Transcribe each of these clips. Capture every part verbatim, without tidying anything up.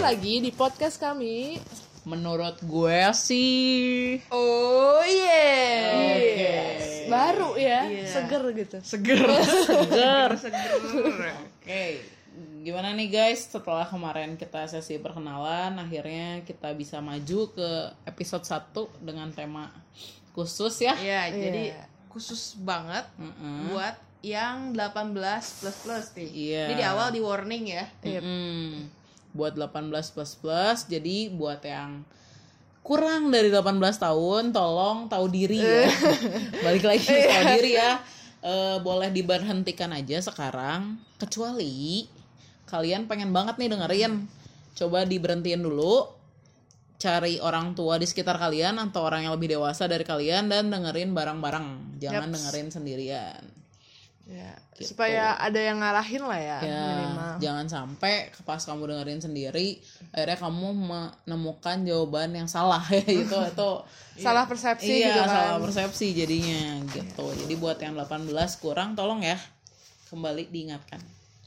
lagi di podcast kami. Menurut gue sih Oh yeah, Oke. baru ya, Iya. seger gitu. seger, seger. Seger. Oke, gimana nih guys? Setelah kemarin kita sesi perkenalan, akhirnya kita bisa maju ke episode satu dengan tema khusus ya. Iya, jadi Iya. khusus banget Mm-mm. buat yang delapan belas plus plus nih. Iya. Ini di awal di warning ya. Mm-mm. Buat delapan belas plus plus, jadi buat yang kurang dari delapan belas tahun, tolong tahu diri ya. Balik lagi tahu diri ya. Eh, boleh diberhentikan aja sekarang, kecuali kalian pengen banget nih dengerin. Coba diberhentiin dulu, cari orang tua di sekitar kalian atau orang yang lebih dewasa dari kalian dan dengerin bareng-bareng. Jangan Yaps. dengerin sendirian. Ya, Gitu. supaya ada yang ngarahin lah ya, Ya, minimal. jangan sampai pas kamu dengerin sendiri akhirnya kamu menemukan jawaban yang salah ya itu itu Salah persepsi iya, gitu kan. salah persepsi jadinya gitu. Jadi buat yang delapan belas kurang tolong ya kembali diingatkan.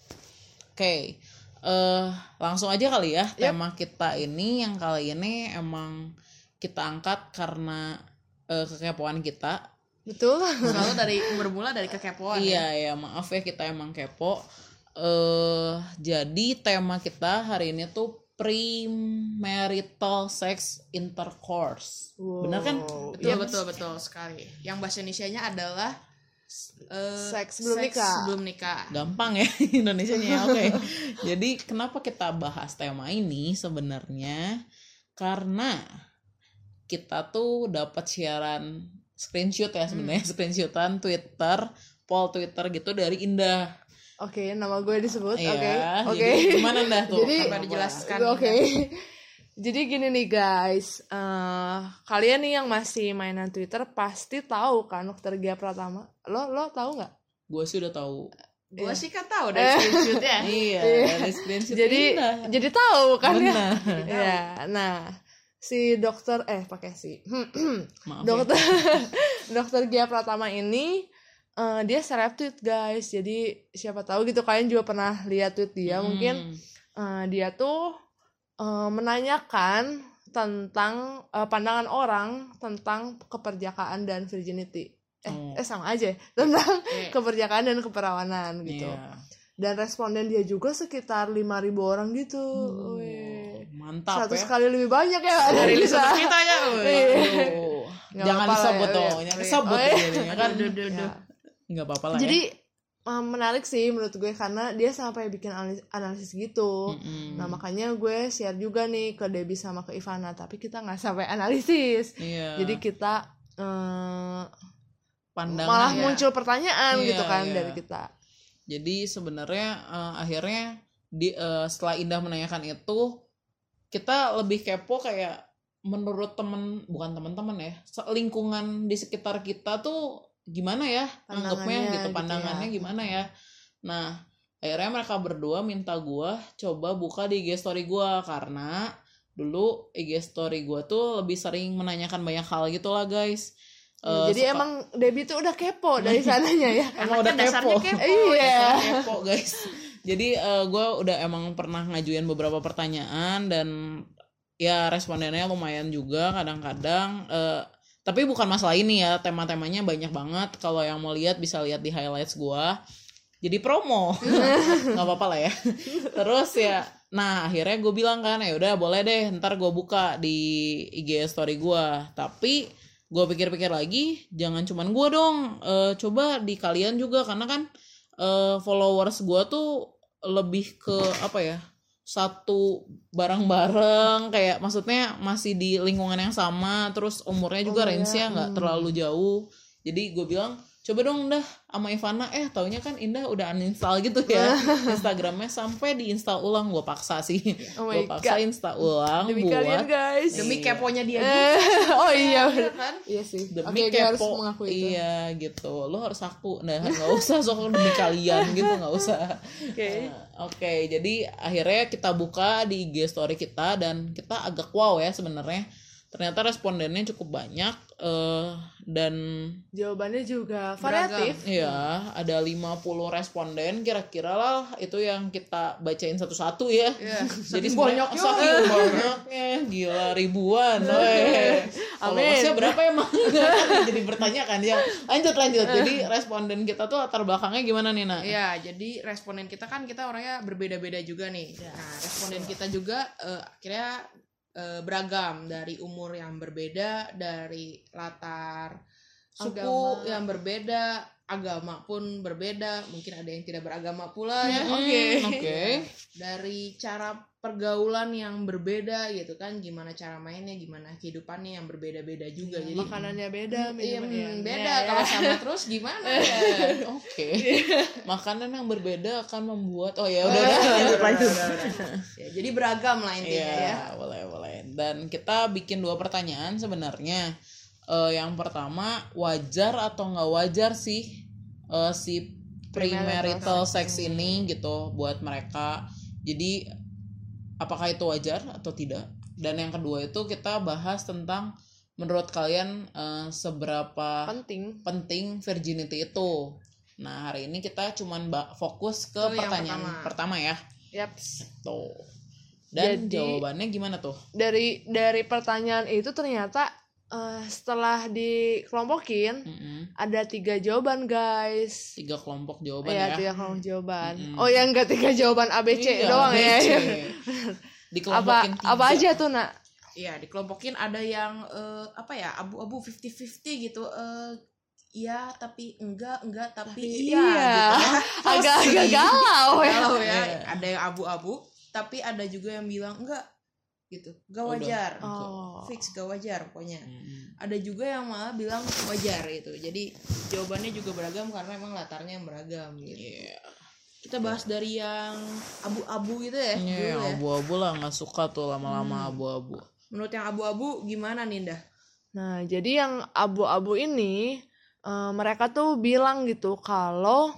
Oke. eh langsung aja kali ya tema kita ini. Yang kali ini emang kita angkat karena eh, kekepoan kita. Betul. Selalu dari bermula dari kekepoan. Iya ya, maaf ya kita emang kepo. Eh jadi tema kita hari ini tuh premarital sex intercourse. Wow. Bener kan? Betul Iya, betul betul sekali. Yang bahasa Indonesianya adalah eh, Seks sebelum nikah. sebelum nikah. Gampang ya Indonesianya ya. Oke. Jadi kenapa kita bahas tema ini sebenarnya? Karena kita tuh dapat siaran screenshot ya sebenarnya, screenshotan Twitter, poll Twitter gitu dari Indah. Oke, nama gue disebut. Oke. Iya, Oke. jadi gimana dah tuh? Jadi- Coba Coba dijelaskan. Oke. Jadi gini nih guys, eh kalian nih yang masih mainan Twitter pasti tahu kan Dokter Gia Pratama. Lo lo tahu nggak? Gue sih udah tahu. Gue sih kan tahu dari screenshotnya. Iya, dari screenshot Jadi Indah. jadi tahu kan ya? Benar. Ya, nah si dokter eh pakai si Maaf dokter ya. Dokter Gia Pratama ini eh, dia seleb tweet guys. Jadi siapa tahu gitu kalian juga pernah lihat tweet dia. Hmm. Mungkin eh, dia tuh eh, menanyakan tentang eh, pandangan orang tentang keperjakaan dan virginity. Eh, Oh. eh sama aja ya. Tentang Iya. keperjakaan dan keperawanan gitu. Iya. Dan responden dia juga sekitar lima ribu orang gitu. Oh, Wih. mantap Seratus ya. kali lebih banyak ya Dari dari listener bisa. kita ya. Aduh. Nggak Jangan apa-apa lah disebut ya, dong, iya. jangan Oh, disebut iya. jadinya kan. Duh, duh, Ya. duh. Nggak apa-apa lah Jadi ya. um, menarik sih menurut gue karena dia sampai bikin analis- analisis gitu. Mm-mm. Nah makanya gue share juga nih ke Debbie sama ke Ivana, tapi kita nggak sampai analisis. Iya. Jadi kita eh, pandangan malah ya. muncul pertanyaan Iya, gitu kan iya. dari kita. Jadi sebenarnya eh, akhirnya di eh, setelah Indah menanyakan itu kita lebih kepo kayak menurut temen bukan teman-teman ya se- lingkungan di sekitar kita tuh gimana ya anggapnya Pandangannya gitu gitu pandangannya ya. gimana ya. Nah akhirnya mereka berdua minta gua coba buka di I G story gua karena dulu I G story gua tuh lebih sering menanyakan banyak hal gitu lah guys. Ya, Eh, jadi suka- emang Debbie tuh udah kepo dari sananya ya. emang udah Anaknya dasarnya kepo. kepo. Iya. Kepo guys. Jadi gue udah emang pernah ngajuin beberapa pertanyaan dan ya respondennya lumayan juga kadang-kadang. eh, tapi bukan masalah ini ya, tema-temanya banyak banget. Kalau yang mau lihat bisa lihat di highlights gue. Jadi promo, nggak apa-apa lah ya. Terus ya, nah akhirnya gue bilang kan, ya udah boleh deh, ntar gue buka di I G story gue. Tapi gue pikir-pikir lagi, jangan cuman gue dong, eh, coba di kalian juga karena kan eh, followers gue tuh lebih ke apa ya, satu bareng-bareng kayak maksudnya masih di lingkungan yang sama, terus umurnya juga Umurnya, range-nya nggak hmm. terlalu jauh. Jadi gue bilang coba dong dah sama Ivana, eh taunya kan Indah udah uninstall gitu ya Instagramnya, sampai diinstal ulang. Gue paksa sih, Oh my gue paksa God. install ulang Demi buat kalian guys. Demi Iya. keponya dia juga. Eh, oh iya. Iya kan? Iya sih. demi Oke, gue harus kepo. mengakui itu. Iya gitu, lo harus aku, nah nggak usah sok demi kalian gitu, nggak usah. Oke. Nah, Oke, jadi akhirnya kita buka di I G story kita dan kita agak wow ya sebenarnya. Ternyata respondennya cukup banyak. uh, dan jawabannya juga variatif. Iya, ada lima puluh responden kira-kira lah itu yang kita bacain satu-satu ya. Iya. Jadi banyaknya. saking banyaknya, gila ribuan. Weh. Followersnya berapa emang? Jadi bertanya kan ya. Lanjut lanjut. Jadi responden kita tuh latar belakangnya gimana nih, Nak? Iya, jadi responden kita kan kita orangnya berbeda-beda juga nih. Ya. Nah, responden kita juga uh, akhirnya uh, beragam dari umur yang berbeda, dari latar suku Agama. yang berbeda, agama pun berbeda, mungkin ada yang tidak beragama pula ya. Hmm, Oke. Oke. Dari cara pergaulan yang berbeda gitu kan, gimana cara mainnya, gimana kehidupannya yang berbeda-beda juga. Jadi Makanannya beda, iya, minumannya beda. ya, Kalau ya. sama terus gimana ya? Oke. Makanan yang berbeda akan membuat oh ya udah udah lanjut lanjut. Ya, jadi beragam lah intinya ya. Iya, boleh boleh. Dan kita bikin dua pertanyaan sebenarnya. Eh, yang pertama, wajar atau nggak wajar sih eh, si premarital sex ini gitu buat mereka. Jadi apakah itu wajar atau tidak? Dan yang kedua itu kita bahas tentang menurut kalian eh, seberapa Penting. penting virginity itu. Nah, hari ini kita cuman ba- fokus ke Itu yang pertanyaan pertama. pertama ya. Yaps. Tuh. Dan Jadi- jawabannya gimana tuh? Dari dari pertanyaan itu ternyata eh, setelah dikelompokin Mm-mm. ada tiga jawaban guys. Tiga kelompok jawaban Iya, ya. tiga kelompok jawaban. Mm-mm. Oh, yang enggak tiga jawaban A B C Iya, doang A B C. ya. apa Dikelompokin tiga. apa aja tuh, Nak? Iya, dikelompokin ada yang eh, apa ya, abu-abu fifty fifty gitu. Eh iya, tapi enggak, enggak, tapi, Tapi iya, iya. gitu ya. Agak-agak galau ya. Galau ya. Iya. Ada yang abu-abu, tapi ada juga yang bilang enggak gitu. Gak Udah. wajar. Oh. Fix gak wajar pokoknya. Mm-mm. Ada juga yang malah bilang wajar gitu. Jadi jawabannya juga beragam karena emang latarnya yang beragam gitu. Iya. Kita bahas dari yang abu-abu gitu ya. Iya, dulu yang ya. abu-abu lah, nggak suka tuh lama-lama abu-abu. Menurut yang abu-abu gimana Ninda? Nah, jadi yang abu-abu ini eh, mereka tuh bilang gitu kalau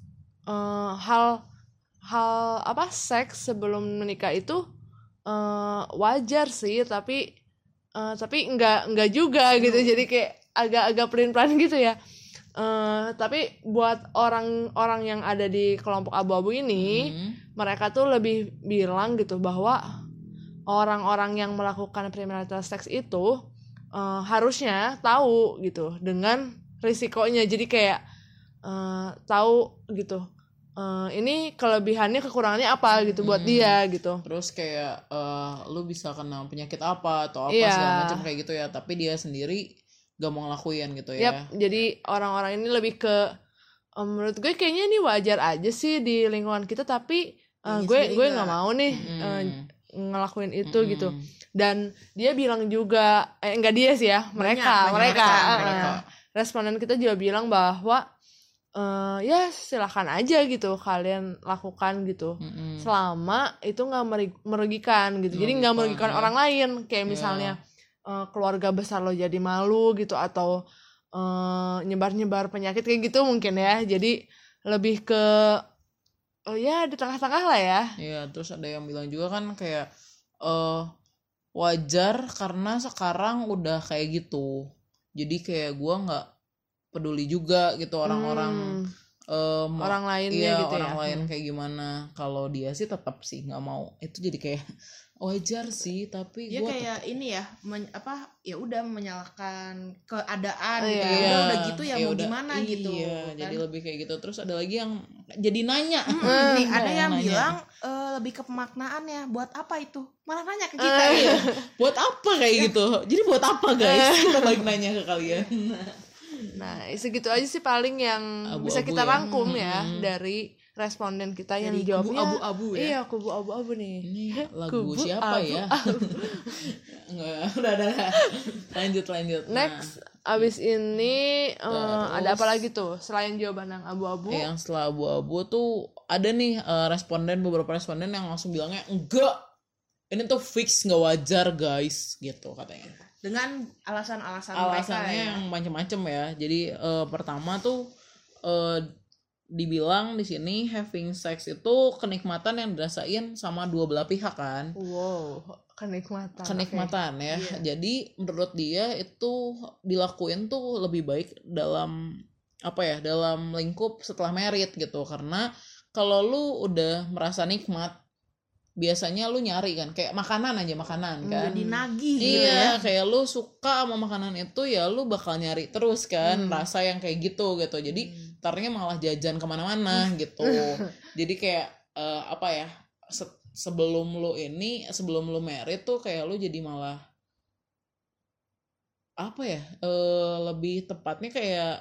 eh, hal hal apa seks sebelum menikah itu eh, wajar sih, tapi eh, tapi enggak enggak juga gitu. Jadi kayak agak-agak pelin-pelan gitu ya. Eh, tapi buat orang-orang yang ada di kelompok abu-abu ini, Hmm. mereka tuh lebih bilang gitu bahwa orang-orang yang melakukan premarital sex itu uh, harusnya tahu gitu dengan risikonya. Jadi kayak uh, tahu gitu uh, ini kelebihannya kekurangannya apa gitu buat Hmm. dia gitu. Terus kayak eh, lu bisa kena penyakit apa atau apa Iya. segala macam kayak gitu ya, tapi dia sendiri gak mau ngelakuin gitu ya. Yap, jadi orang-orang ini lebih ke um, menurut gue kayaknya ini wajar aja sih di lingkungan kita, tapi uh, Iya, gue sendiri gue nggak. nggak mau nih Mm-mm. uh, ngelakuin itu Mm-mm. gitu. Dan dia bilang juga eh enggak dia sih ya, mereka banyak mereka, mereka, uh, mereka. responden kita juga bilang bahwa eh ya silahkan aja gitu kalian lakukan gitu Mm-mm. selama itu nggak meri- merugikan gitu. Jadi nggak Merugikan, merugikan ya. orang lain, kayak Iya. misalnya eh, keluarga besar lo jadi malu gitu, atau eh, nyebar-nyebar penyakit kayak gitu mungkin ya. Jadi lebih ke oh ya di tengah-tengah lah ya. Iya, terus ada yang bilang juga kan kayak eh wajar karena sekarang udah kayak gitu. Jadi kayak gua nggak peduli juga gitu orang-orang Hmm, eh, mau- orang lainnya iya, gitu orang ya. lain kayak gimana. Kalau dia sih tetap sih nggak mau. Itu jadi kayak wajar sih, tapi Ya gua kayak ini ya, men- apa ya udah menyalahkan keadaan Oh, gitu. iya. Ya udah, Iya, udah gitu ya, mau udah, gimana gitu. Iya, kan. jadi lebih kayak gitu. Terus ada lagi yang jadi nanya. Hmm, nih, ada Yang yang nanya. bilang eh, lebih ke pemaknaannya. Buat apa itu? Malah nanya ke kita Eh, ya. Buat apa kayak gitu? Jadi buat apa guys? Kita balik nanya ke kalian. Nah, segitu aja sih paling yang Abu-abu bisa kita ya. rangkum ya Hmm. dari responden kita yang Dari kubu jawabnya abu-abu ya. Iya, kubu abu-abu nih. Ini lagu Kubu siapa abu- ya? Enggak, udah ada. Lanjut lanjut. Nah, Next, abis ini eh, Terus. ada apa lagi tuh selain jawaban yang abu-abu? yang setelah abu-abu tuh ada nih eh, responden beberapa responden yang langsung bilangnya enggak. Ini tuh fix nggak wajar guys gitu katanya. Dengan alasan-alasan mereka Alasannya ya. yang macam-macam ya. Jadi eh, pertama tuh eh, dibilang di sini having sex itu kenikmatan yang dirasain sama dua belah pihak kan. Wow, kenikmatan. kenikmatan Oke. ya. Iya. Jadi menurut dia itu dilakuin tuh lebih baik dalam apa ya, dalam lingkup setelah merit gitu. Karena kalau lu udah merasa nikmat, biasanya lu nyari kan kayak makanan aja, makanan kan. Jadi nagih gitu Iya, ya. kayak lu suka sama makanan itu ya lu bakal nyari terus kan, Hmm. rasa yang kayak gitu gitu. Jadi Hmm. tarnya malah jajan kemana-mana gitu. Jadi kayak eh, apa ya, se- sebelum lu ini, sebelum lu merit tuh kayak lu jadi malah apa ya, eh, lebih tepatnya kayak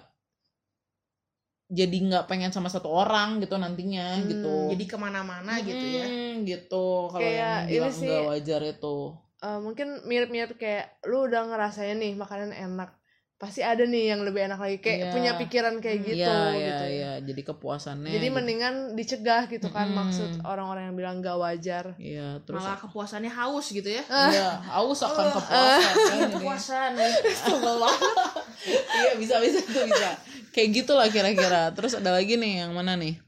jadi nggak pengen sama satu orang gitu nantinya Hmm, gitu. Jadi kemana-mana gitu ya. Hmm, gitu kalau Kayak yang ini bilang sih, nggak wajar itu. Eh, mungkin mirip-mirip kayak lu udah ngerasain nih makanan enak, pasti ada nih yang lebih enak lagi, kayak Iya. punya pikiran kayak Hmm. gitu Iya, iya, gitu ya. iya. Jadi kepuasannya. Jadi gitu. mendingan dicegah gitu kan, Mm-mm. maksud orang-orang yang bilang gak wajar. Iya, terus Malah kepuasannya haus gitu ya. iya, haus akan kepuasan kan ini. Kepuasan nih. Iya, bisa bisa tuh bisa. Kayak gitulah kira-kira. Terus ada lagi nih yang mana nih?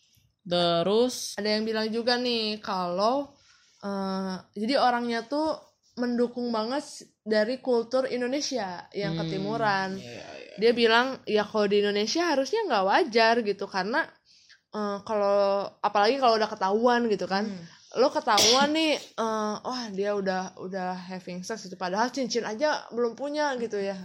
Terus Ada yang bilang juga nih kalau eh, jadi orangnya tuh mendukung banget dari kultur Indonesia yang Hmm, ketimuran. iya, iya. Dia bilang ya kalau di Indonesia harusnya nggak wajar gitu, karena eh, kalau apalagi kalau udah ketahuan gitu kan, Hmm. lo ketahuan nih, eh, wah dia udah udah having sex itu, padahal cincin aja belum punya gitu ya.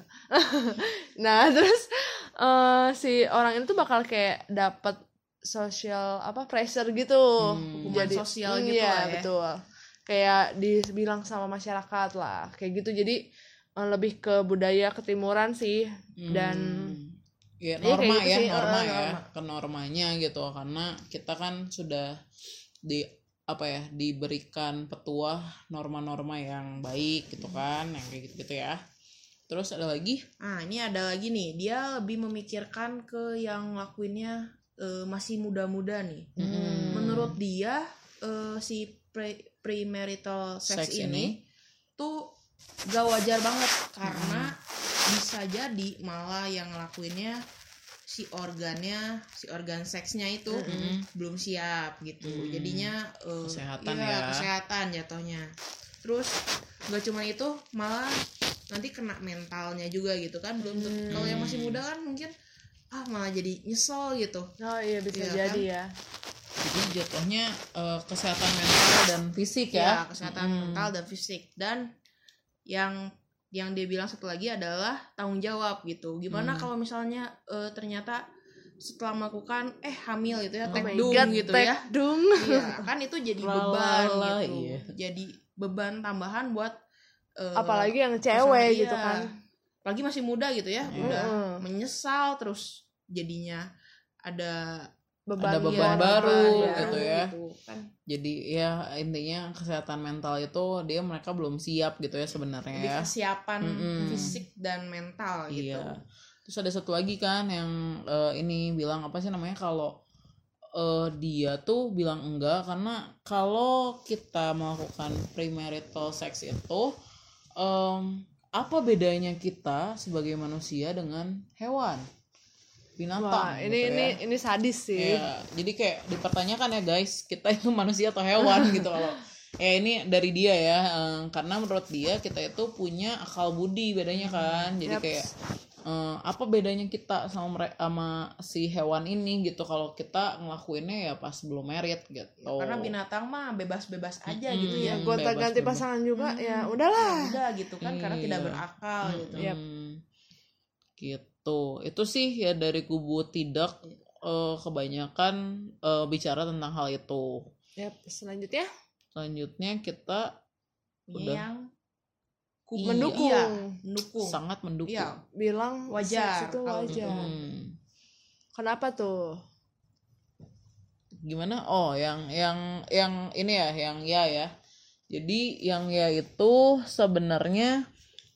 Nah terus eh, si orang itu bakal kayak dapat social apa pressure gitu, Hmm. Hukuman sosial gitu iya, lah ya. betul, kayak dibilang sama masyarakat lah kayak gitu. Jadi eh, lebih ke budaya ketimuran sih. Dan Hmm. ya Iya, norma kayak gitu ya, sih, norma eh, ya, norma. ke normanya gitu. Karena kita kan sudah di apa ya, diberikan petuah norma-norma yang baik gitu kan, yang kayak gitu-gitu ya. Terus ada lagi? Nah, ini ada lagi nih. Dia lebih memikirkan ke yang lakuinnya eh, masih muda-muda nih. Hmm. Menurut dia eh, si pre premarital sex, Sex ini, ini. tuh gak wajar banget karena bisa jadi malah yang ngelakuinnya si organnya, si organ seksnya itu Mm-mm. belum siap gitu. Hmm. Jadinya eh, Kesehatan iya, ya. kesehatan jatuhnya. Terus gak cuma itu, malah nanti kena mentalnya juga gitu kan. Belum tentu- Hmm. kalau yang masih muda kan mungkin ah malah jadi nyesel gitu. oh iya bisa Iya, jadi ya. Jadi jatuhnya eh, kesehatan mental dan fisik Ya, ya. kesehatan Mm-mm. mental dan fisik. Dan yang yang dia bilang satu lagi adalah tanggung jawab gitu. Gimana Hmm. kalau misalnya eh, ternyata setelah melakukan eh hamil gitu ya, Oh tek my dung God, gitu tek ya. dung. Iya, kan itu jadi Lah, beban lah, lah, gitu. iya. Jadi beban tambahan buat eh, Apalagi yang pasangan cewek dia. gitu kan. Apalagi masih muda gitu ya, Iya. udah Mm-mm. menyesal terus jadinya ada Beban, Ada beban iya, baru beban, gitu ya. gitu kan. Jadi ya intinya kesehatan mental itu dia mereka belum siap gitu ya sebenarnya Lebih ya. kesiapan Mm-mm. fisik dan mental gitu. Iya. Terus ada satu lagi kan yang eh, ini bilang apa sih namanya, kalau eh, dia tuh bilang enggak karena kalau kita melakukan premarital sex itu em, apa bedanya kita sebagai manusia dengan hewan, binatang? Wah, ini gitu ini ya. ini sadis sih. Iya, jadi kayak dipertanyakan ya guys, kita itu manusia atau hewan gitu kalau ya ini dari dia ya, eh, karena menurut dia kita itu punya akal budi bedanya kan, jadi Yaps. kayak eh, apa bedanya kita sama mere- sama si hewan ini gitu, kalau kita ngelakuinnya ya pas belum merit gitu. Karena binatang mah bebas-bebas aja Mm-mm. gitu Ya ya. Hmm, gonta ganti bebas-bebas. pasangan juga Hmm, ya udahlah. ya udah gitu kan, karena tidak Iya. berakal gitu. Yap. Mm, gitu. Itu sih ya dari kubu tidak eh, kebanyakan eh, bicara tentang hal itu. Yap, selanjutnya Selanjutnya kita Ini Udah. yang Iya. mendukung. Iya, mendukung. sangat mendukung. Iya, Bilang Wajar seks itu kalau wajar. Hmm. Kenapa tuh? Gimana? Oh, yang yang yang ini ya, yang ya ya. Jadi yang ya itu sebenarnya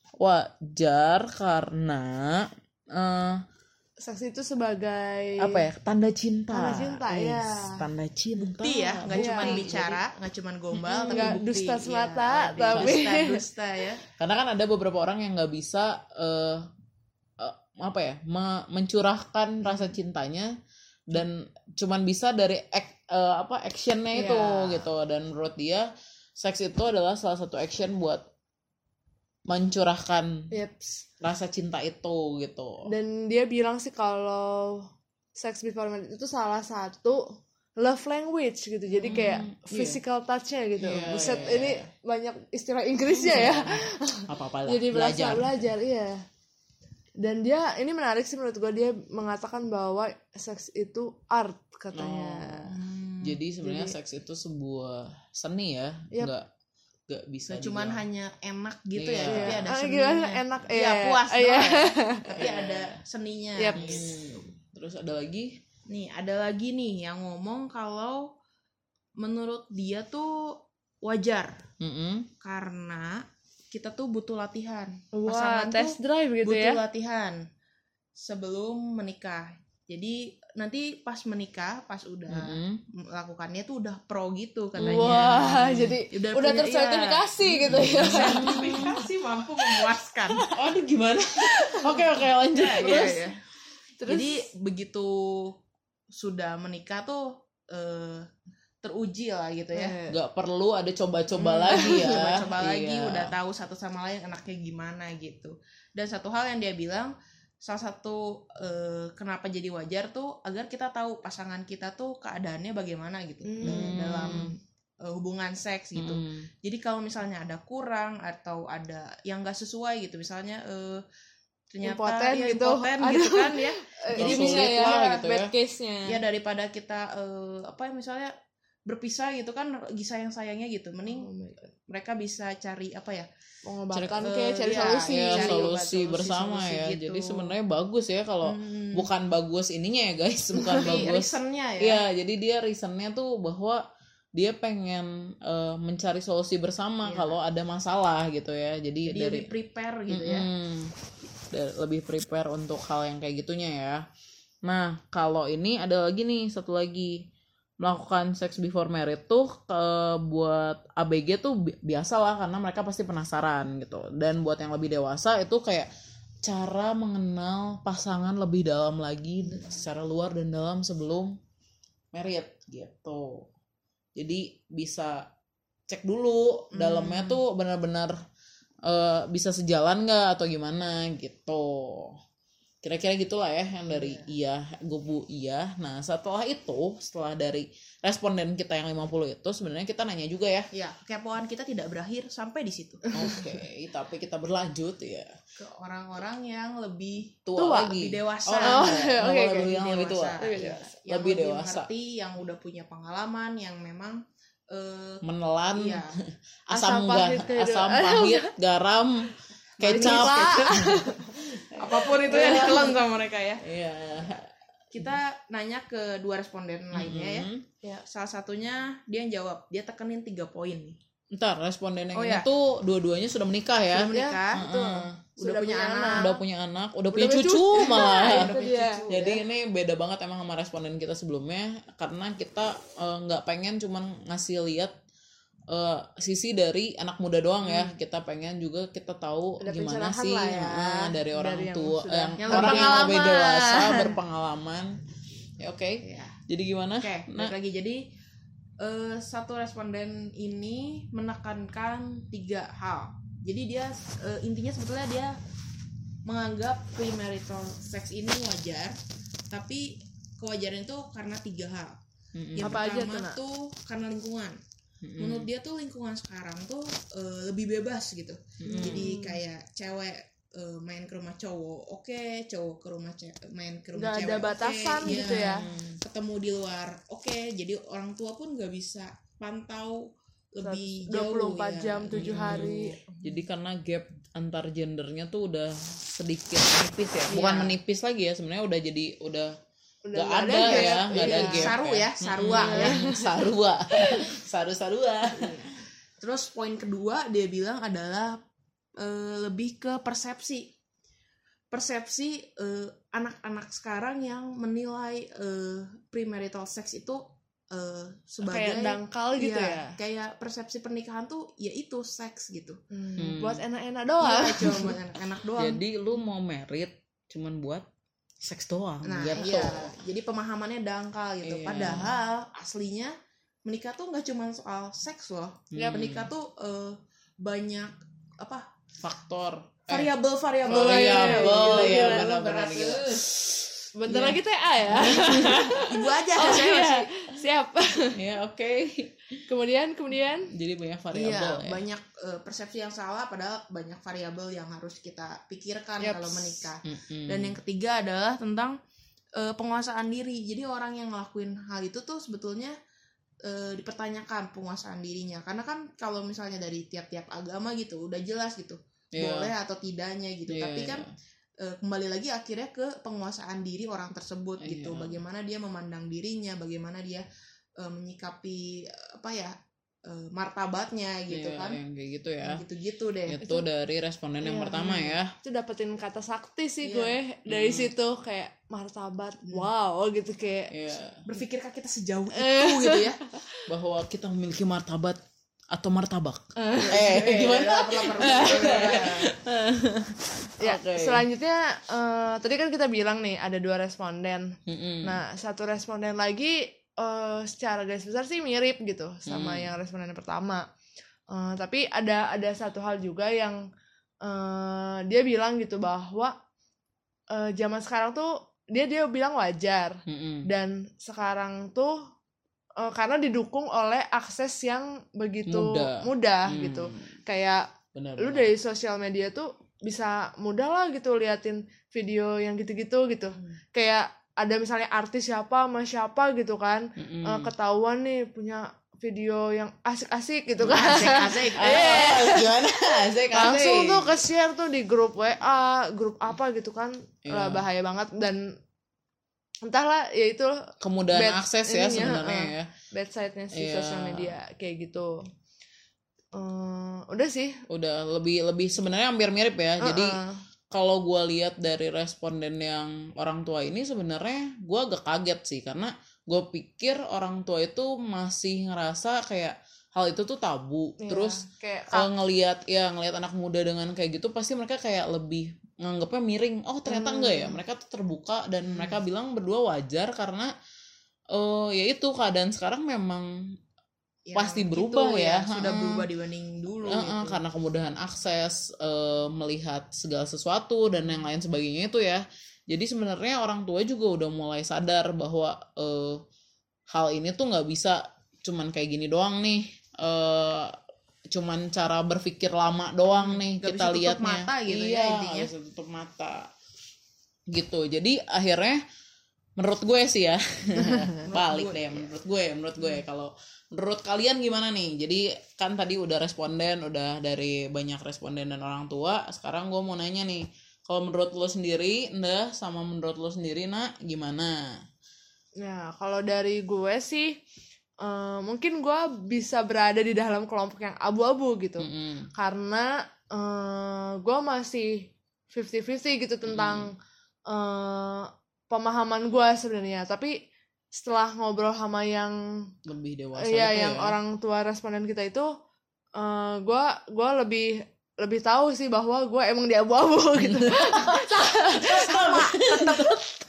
wajar karena eh, Seks itu sebagai apa ya? Tanda cinta. Tanda cinta, Yes, ya. Tanda cinta. bukti ya, nggak Iya. cuma Jadi- bicara, nggak cuma gombal, tapi Nggak bukti. dusta Iya, semata, oh, tapi- dusta-dusta ya. Karena kan ada beberapa orang yang nggak bisa eh, eh, apa ya? me- mencurahkan rasa cintanya dan cuman bisa dari act, eh, apa actionnya itu Iya. gitu. Dan menurut dia seks itu adalah salah satu action buat mencurahkan Yeps. rasa cinta itu gitu. Dan dia bilang sih kalau sex before marriage itu salah satu love language gitu. Jadi kayak Hmm, iya. physical touch-nya gitu. Iya, Buset, iya, ini iya. banyak istilah Inggrisnya ya. Apa-apa lah. Jadi belajar. belajar, belajar, iya. Dan dia ini menarik sih menurut gue, dia mengatakan bahwa seks itu art katanya. Oh. Jadi sebenarnya Jadi- seks itu sebuah seni ya, Yap. nggak nggak bisa. Nggak cuman dibilang- hanya enak gitu Iya. ya, tapi Iya. ada Ah, seninya. gimana? Enak, Iya, iya. puas Ah, iya. doang ya. Tapi ada seninya. Yap. Gitu. Hmm. Terus ada lagi? Nih, ada lagi nih yang ngomong kalau menurut dia tuh wajar Mm-mm. karena kita tuh butuh latihan. Wah, Pasangan test tuh drive gitu butuh ya. latihan sebelum menikah. Jadi nanti pas menikah, pas udah Mm-mm. melakukannya tuh udah pro gitu katanya. Wah, jadi Udah udah, punya- tersertifikasi iya. gitu ya. Sertifikasi mampu memuaskan. Aduh gimana? Oke oke lanjut. Iya, Terus. iya. Terus Jadi begitu sudah menikah tuh eh, teruji lah gitu ya. eh, Nggak perlu ada coba-coba Hmm, lagi ya. Coba-coba lagi Iya. udah tahu satu sama lain enaknya gimana gitu. Dan satu hal yang dia bilang, salah satu eh, kenapa jadi wajar tuh agar kita tahu pasangan kita tuh keadaannya bagaimana gitu Hmm. dalam eh, hubungan seks gitu. Mm. Jadi kalau misalnya ada kurang atau ada yang gak sesuai gitu, misalnya eh, ternyata Impoten ya, gitu. impoten Aduh. gitu kan ya. jadi sulit bisa ya, lah gitu bad ya. case-nya. Ya daripada kita eh, apa ya misalnya berpisah gitu kan lagi sayang-sayangnya gitu. Mending Oh my God. mereka bisa cari apa ya? Pengobatan Eh, kayak cari iya, solusi. Ya, Cari obat, solusi solusi, bersama solusi ya. gitu. Jadi sebenarnya bagus ya kalau Hmm. bukan bagus ininya ya guys, bukan Tapi bagus. reasonnya ya. Iya, jadi dia reasonnya tuh bahwa dia pengen eh, mencari solusi bersama Iya. kalau ada masalah gitu ya. Jadi, Jadi dari lebih prepare gitu ya. Mm-mm. Da- lebih prepare untuk hal yang kayak gitunya ya. Nah, kalau ini ada lagi nih satu lagi, melakukan sex before marriage tuh ke- buat A B G tuh bi- biasa lah karena mereka pasti penasaran gitu. Dan buat yang lebih dewasa itu kayak cara mengenal pasangan lebih dalam lagi secara luar dan dalam sebelum married gitu. Jadi bisa cek dulu Hmm. dalamnya tuh benar-benar eh, bisa sejalan nggak atau gimana gitu. Kira-kira gitulah ya yang dari iya, Gobu iya. Nah setelah itu, setelah dari responden kita yang lima puluh itu sebenarnya kita nanya juga ya. Ya, kepoan kita tidak berakhir sampai di situ. Oke, tapi kita berlanjut ya. Ke orang-orang yang lebih Tua, Tua, lagi. lebih dewasa. Oh, Oh, nggak oke, boleh oke. dulu yang lebih tua. Dewasa, Lebih iya. dewasa. Yang Lebih lebih dewasa. mengerti, yang udah punya pengalaman, yang memang eh, Menelan iya, asam, Asam ga- pahit kehidupan. asam pahit, garam, kecap. apapun itu yang ditelan sama mereka ya. Iya. Kita nanya ke dua responden lainnya ya. Mhm. Ya, salah satunya dia yang jawab, dia tekenin tiga poin nih. Ntar responden yang Oh, ini ya. tuh dua-duanya sudah menikah ya. Sudah menikah, Ya, betul. Heeh. udah, punya anak. Udah punya anak, udah, Udah punya punya cucu cucu. malah. Udah Itu punya dia. cucu, Jadi ya. ini beda banget emang sama responden kita sebelumnya karena kita eh, nggak pengen cuman ngasih lihat eh, sisi dari anak muda doang ya. Kita pengen juga kita tahu Ada gimana pencerahan sih lah ya. eh, dari orang Dari yang tua, sudah- yang, yang orang yang lebih berpengalaman. dewasa berpengalaman. Ya oke. Ya. Jadi gimana? Oke, Nah, balik lagi. Jadi eh, satu responden ini menekankan tiga hal. Jadi dia eh, intinya sebetulnya dia menganggap premarital sex ini wajar, tapi kewajaran itu karena tiga hal. mm-mm, Yang Apa aja pertama tuh, Nak? tuh karena lingkungan. mm-mm, Menurut dia tuh lingkungan sekarang tuh eh, lebih bebas gitu. mm-mm. Jadi kayak cewek eh, main ke rumah cowok, oke, cowok ke rumah ce- main ke rumah Nggak cewek, ada batasan oke, gitu iya. ya. Ketemu di luar, oke. Jadi orang tua pun nggak bisa pantau lebih dua puluh jauh empat ya. jam, tujuh Hmm. hari. Jadi karena gap antar gendernya tuh udah sedikit menipis ya, bukan Iya. menipis lagi ya, sebenarnya udah jadi udah Udah nggak nggak ada, gap. ya, nggak ada Iya. gap Saru ya, sarua Mm-mm. ya. sarua, saru sarua. Terus poin kedua dia bilang adalah eh, lebih ke persepsi. Persepsi eh, anak-anak sekarang yang menilai eh, premarital sex itu eh, sebagai Kayak dangkal gitu iya, ya. kayak persepsi pernikahan tuh ya itu seks gitu. Hmm, Hmm. Buat enak-enak doang. Iya, cuma buat anak-anak doang. Jadi lu mau merit cuman buat seks doang Nah, gitu. iya. Jadi pemahamannya dangkal gitu. Iya. Padahal aslinya menikah tuh nggak cuma soal seks loh. Hmm. Menikah tuh uh, banyak apa faktor variabel-variabel variabel Gila, ya gila, benar-benar gitu. Bentar Iya. lagi T A ya. Ibu aja Oh saya iya, masih siap. Ya oke. Kemudian kemudian Jadi banyak iya variabel ya. banyak uh, persepsi yang salah padahal banyak variabel yang harus kita pikirkan Yaps. kalau menikah. Mm-mm. Dan yang ketiga adalah tentang uh, penguasaan diri. Jadi orang yang ngelakuin hal itu tuh sebetulnya uh, dipertanyakan penguasaan dirinya. Karena kan kalau misalnya dari tiap-tiap agama gitu udah jelas gitu Iya. boleh atau tidaknya gitu. Iya, Tapi kan iya. uh, kembali lagi akhirnya ke penguasaan diri orang tersebut gitu. Iya. Bagaimana dia memandang dirinya, bagaimana dia uh, menyikapi uh, apa ya uh, martabatnya gitu Iya, kan. yang kayak gitu ya. Yang gitu-gitu deh. Itu dari responden yang Iya, pertama ya. itu dapetin kata sakti sih Iya. gue dari Hmm. situ kayak martabat. Wow gitu kayak. Iya. Berpikirkah kita sejauh Eh. itu gitu ya? Bahwa kita memiliki martabat atau martabak. Eh, gimana? Ya, Oke. selanjutnya eh, tadi kan kita bilang nih ada dua responden. Mm-mm. Nah, satu responden lagi eh, secara garis besar sih mirip gitu sama Hmm. yang responden yang pertama. Eh, tapi ada ada satu hal juga yang eh, dia bilang gitu bahwa eh, zaman sekarang tuh dia dia bilang wajar Mm-mm. dan sekarang tuh eh, karena didukung oleh akses yang begitu Mudah. mudah Hmm. gitu. Kayak Benar. lu dari sosial media tuh bisa mudah lah gitu liatin video yang gitu-gitu gitu. Hmm. Kayak ada misalnya artis siapa sama siapa gitu kan. Mm-mm. Eh, ketahuan nih punya video yang asik-asik gitu kan. Asik-asik. Ah, gimana? Asik, Langsung asik. tuh ke-share tuh di grup W A, grup apa gitu kan. Iya. Lah, bahaya banget dan entahlah ya itu Kemudahan bad akses ya ininya, sebenarnya uh, ya. bad side-nya si Iya. sosial media kayak gitu. Eh, udah sih. Udah lebih lebih sebenarnya hampir mirip ya. Jadi Uh-uh. kalau gue lihat dari responden yang orang tua ini sebenarnya gue agak kaget sih karena gue pikir orang tua itu masih ngerasa kayak hal itu tuh tabu. Iya, Terus kayak kalau ngelihat ya ngelihat anak muda dengan kayak gitu pasti mereka kayak lebih nganggapnya miring. Oh ternyata Hmm. enggak ya. Mereka tuh terbuka dan mereka bilang berdua wajar karena eh ya itu keadaan sekarang memang Yang pasti gitu berubah ya. Sudah Ha-ha. berubah dibanding dulu Eh, eh, gitu. karena kemudahan akses eh, melihat segala sesuatu dan yang lain sebagainya itu ya. Jadi sebenarnya orang tua juga udah mulai sadar bahwa eh, hal ini tuh nggak bisa cuman kayak gini doang nih. Eh, cuman cara berpikir lama doang nih Nggak kita bisa tutup lihatnya. mata gitu ya, iya, intinya. nggak bisa tutup mata. Gitu. Jadi akhirnya menurut gue sih ya balik gue, deh iya. menurut gue menurut gue kalau menurut kalian gimana nih? Jadi kan tadi udah responden, udah dari banyak responden dan orang tua. Sekarang gue mau nanya nih, kalau menurut lo sendiri, Nda, sama menurut lo sendiri, Nak, gimana? Ya, kalau dari gue sih eh, mungkin gue bisa berada di dalam kelompok yang abu-abu gitu. Mm-mm. Karena eh, gue masih fifty fifty gitu tentang eh, pemahaman gue sebenarnya. Tapi setelah ngobrol sama yang Lebih dewasa iya itu yang ya. orang tua responden kita itu eh, gue gue lebih lebih tahu sih bahwa gue emang di abu-abu gitu. Sama tetap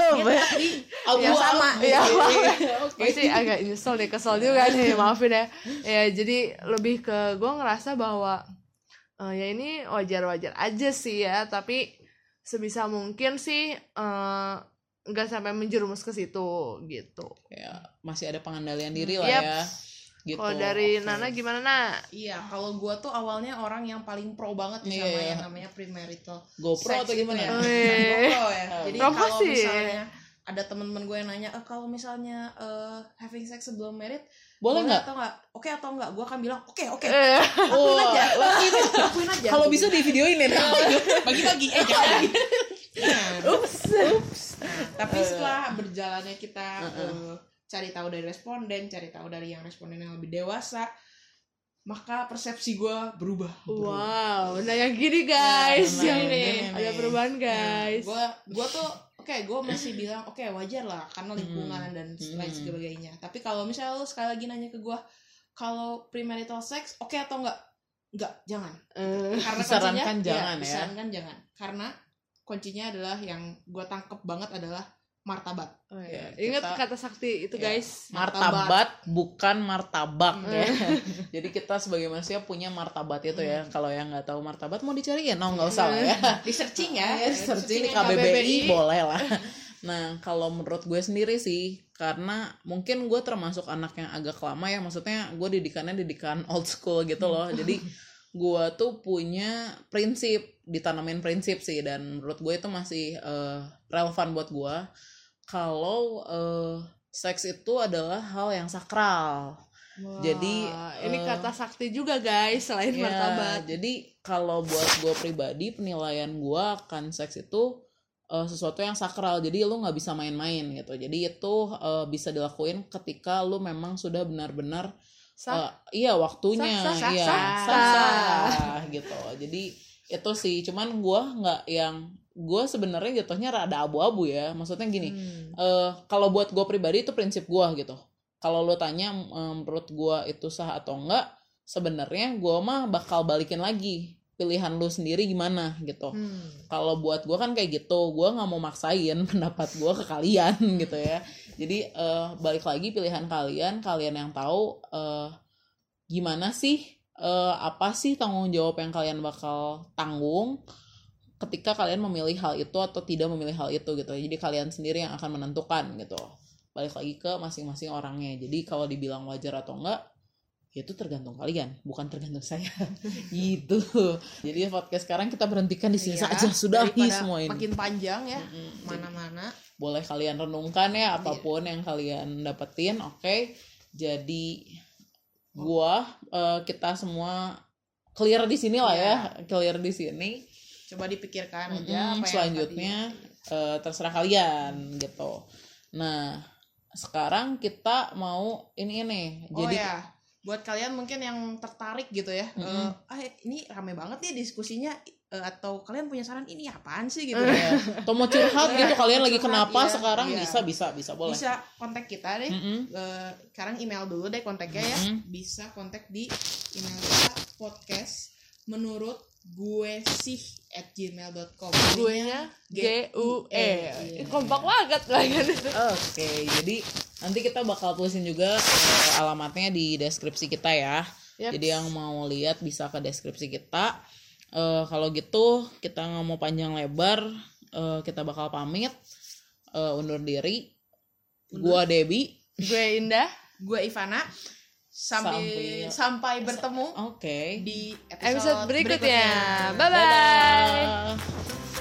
Abu, Ya, sama. abu. Ya, Oke. Masih agak nyesel deh, kesel juga nih, maafin ya. Ya jadi lebih ke gue ngerasa bahwa eh, ya ini wajar-wajar aja sih ya, tapi sebisa mungkin sih eh, nggak sampai menjerumus ke situ gitu. Ya, masih ada pengendalian diri lah Yap. ya. Gitu. Kalau dari Oke. Nana gimana, Nak? Iya, kalau gue tuh awalnya orang yang paling pro banget nih sama Iya. yang namanya premarital GoPro sex atau gitu gimana? ya. Oh, iya. GoPro ya. Jadi kalau Promosi. misalnya ada teman-teman gue yang nanya, e, kalau misalnya eh, having sex sebelum married Boleh nggak? atau nggak? Oke atau nggak? Gue akan bilang oke oke. Eh, Lakuin aja, Wah, lakuin, lakuin aja. kalau gitu. bisa di videoin ya. Pagi-pagi eh jangan. Nah, Ups. Nah, tapi setelah berjalannya kita eh, cari tahu dari responden, cari tahu dari yang responden yang lebih dewasa, maka persepsi gue berubah. wow, nah yang gini guys, Nah, yang nah, ini ini ada nih. perubahan guys. gue gue tuh oke gue masih bilang oke wajar lah karena lingkungan Hmm. dan lain Hmm. sebagainya. Tapi kalau misalnya lu sekali lagi nanya ke gue, kalau premarital sex oke atau enggak? Enggak, jangan. Eh, Karena Disarankan kuncinya- jangan iya, ya. disarankan jangan. Karena kuncinya adalah yang gue tangkep banget adalah martabat. Oh, Ya, iya. Ingat kita- kata sakti itu Ya, guys. martabat bukan martabak ya. Jadi kita sebagai manusia punya martabat itu ya. Kalau yang nggak tahu martabat mau dicariin, no nggak usah lah ya. Di searching ya. Ya, searching di K B B I boleh lah. Nah, kalau menurut gue sendiri sih, karena mungkin gue termasuk anak yang agak lama ya, maksudnya gue didikannya didikan old school gitu loh. Jadi gue tuh punya prinsip, ditanamin prinsip sih, dan menurut gue itu masih uh, relevan buat gue. Kalau uh, seks itu adalah hal yang sakral. Wah, Jadi, ini uh, kata sakti juga guys selain ya, martabat. jadi kalau buat gue pribadi, penilaian gue akan seks itu uh, sesuatu yang sakral. Jadi lu nggak bisa main-main gitu. Jadi itu uh, bisa dilakuin ketika lu memang sudah benar-benar Sah. uh, iya waktunya, Sah, sah, iya sah, sah, sah. sah, gitu. Jadi itu sih. Cuman gue nggak yang gue sebenarnya jatuhnya rada abu-abu ya. Maksudnya gini, Hmm. uh, kalau buat gue pribadi itu prinsip gue gitu. Kalau lu tanya um, menurut gue itu sah atau enggak, sebenarnya gue mah bakal balikin lagi pilihan lu sendiri gimana gitu. Hmm. Kalau buat gue kan kayak gitu, gue nggak mau maksain pendapat gue ke kalian gitu ya. Jadi uh, balik lagi pilihan kalian, kalian yang tahu uh, gimana sih, uh, apa sih tanggung jawab yang kalian bakal tanggung ketika kalian memilih hal itu atau tidak memilih hal itu gitu. Jadi kalian sendiri yang akan menentukan gitu. Balik lagi ke masing-masing orangnya. Jadi kalau dibilang wajar atau enggak, ya itu tergantung kalian, bukan tergantung saya. Gitu. Jadi podcast sekarang kita berhentikan di sini Iya, saja, sudahi daripada semua ini. makin panjang ya, Mm-mm. mana-mana. Boleh kalian renungkan ya apapun yang kalian dapetin. Oke. Jadi gua uh, kita semua clear di sini lah ya, clear di sini. Coba dipikirkan aja Mm-mm, apa yang selanjutnya uh, terserah kalian gitu. Nah, sekarang kita mau ini ini. tadi. Oh Jadi ya, buat kalian mungkin yang tertarik gitu ya, Mm-mm. eh, ah ini rame banget nih diskusinya, eh, atau kalian punya saran ini apaan sih gitu ya, atau mau curhat gitu kalian lagi Curhat, kenapa iya, sekarang iya. bisa bisa bisa boleh. bisa kontak kita deh. Mm-mm. Eh, sekarang email dulu deh kontaknya ya. Mm-mm. Bisa kontak di email kita podcast menurut gue sih at gmail dot com. Gue nya G U E. Iya. Kompak banget lagi itu. Oke, jadi nanti kita bakal tulisin juga eh, alamatnya di deskripsi kita ya. Yap. Jadi yang mau lihat bisa ke deskripsi kita. Eh, kalau gitu kita nggak mau panjang lebar, eh, kita bakal pamit, eh, undur diri. Gua Debbie. Gue Indah. Gue Ivana. Sampai Sampai- sampai bertemu Oke. di Episode berikutnya. berikutnya. Bye bye. Dadah.